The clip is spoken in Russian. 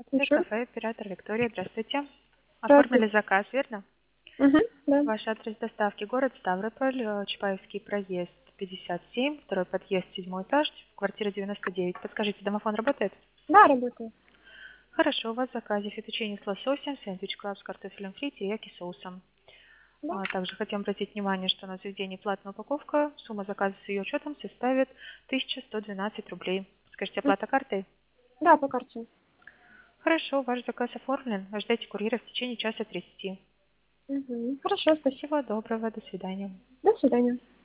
Слушаю. Кафе, оператор Виктория, здравствуйте. Оформили Здравствуйте. заказ, верно? Да. Ваш адрес доставки город Ставрополь, Чапаевский проезд 57, второй подъезд, 7 этаж, квартира 99. Подскажите, домофон работает? Да, работаю. Хорошо, у вас в заказе фетучини с лососем, сэндвич клаб с картофелем фри, терияки соусом. Да. Также хотим обратить внимание, что на заведении платная упаковка. Сумма заказа с ее учетом составит 1112 рублей. Скажите, М, оплата картой? Да, по карте. Хорошо, ваш заказ оформлен. Ожидайте курьера в течение часа 30. Хорошо, спасибо. Всего доброго, до свидания. До свидания.